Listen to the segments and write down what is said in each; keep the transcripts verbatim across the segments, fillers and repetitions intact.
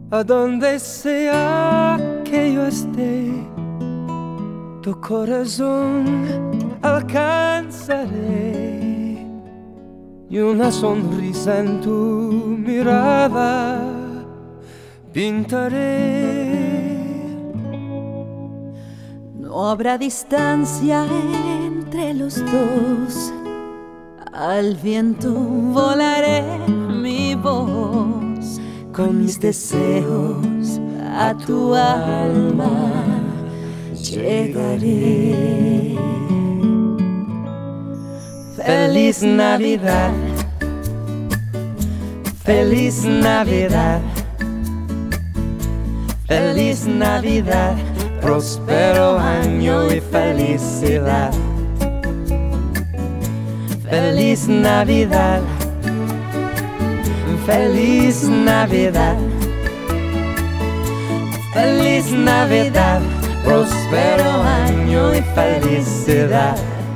A donde sea que yo esté, tu corazón alcanzaré, y una sonrisa en tu mirada pintaré. No habrá distancia entre los dos, al viento volaré mi voz, con mis deseos a tu alma llegaré. Feliz Navidad, feliz Navidad, feliz Navidad, próspero año y felicidad. Feliz Navidad, feliz Navidad, feliz Navidad, próspero año y felicidad.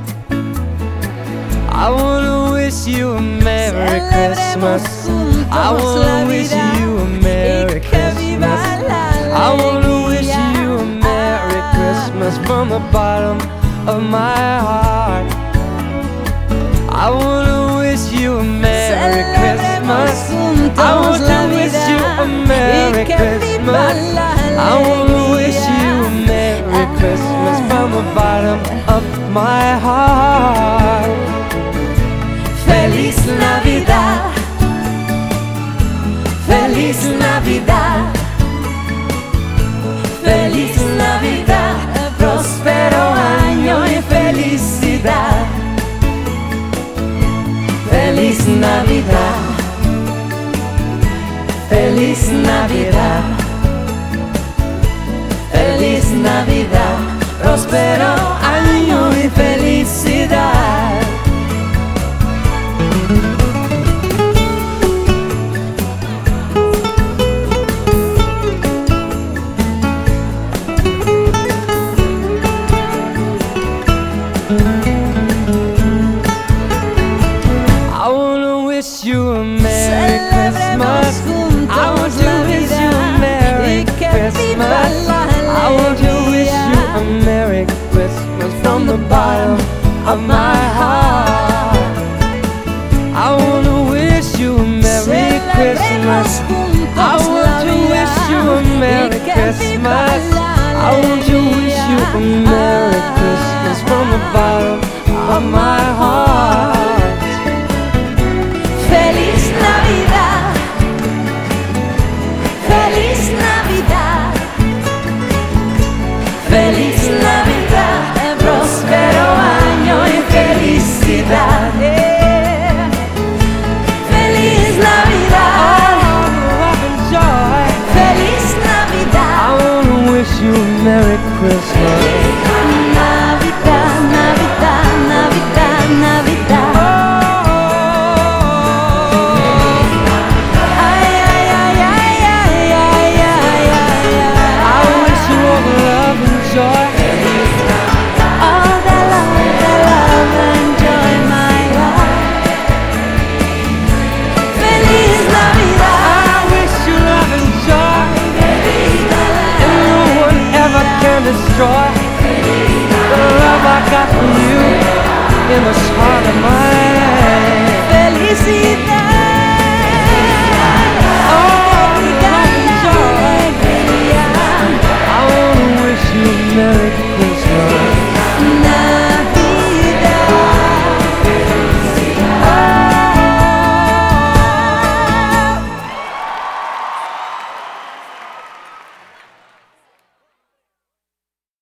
I wanna wish you a Merry Christmas. I wanna wish you a Merry Christmas. I wanna wish you a Merry Christmas from the bottom of my heart. I wanna wish you a Merry Christmas. I want to wish you a Merry Christmas. I wanna wish you a Merry Christmas from the bottom of my heart. Feliz Navidad, feliz Navidad, feliz Navidad, próspero año y felicidad. Feliz Navidad, feliz Navidad, feliz Navidad, próspero año y felicidad. I wanna wish you a Merry Christmas. I want to wish you a Merry Christmas. I want to wish you a Merry Christmas from the bottom of my heart. I wanna wish you a Merry Christmas. I want to wish you a Merry Christmas. I want to wish you a Merry Christmas from the bottom of my heart.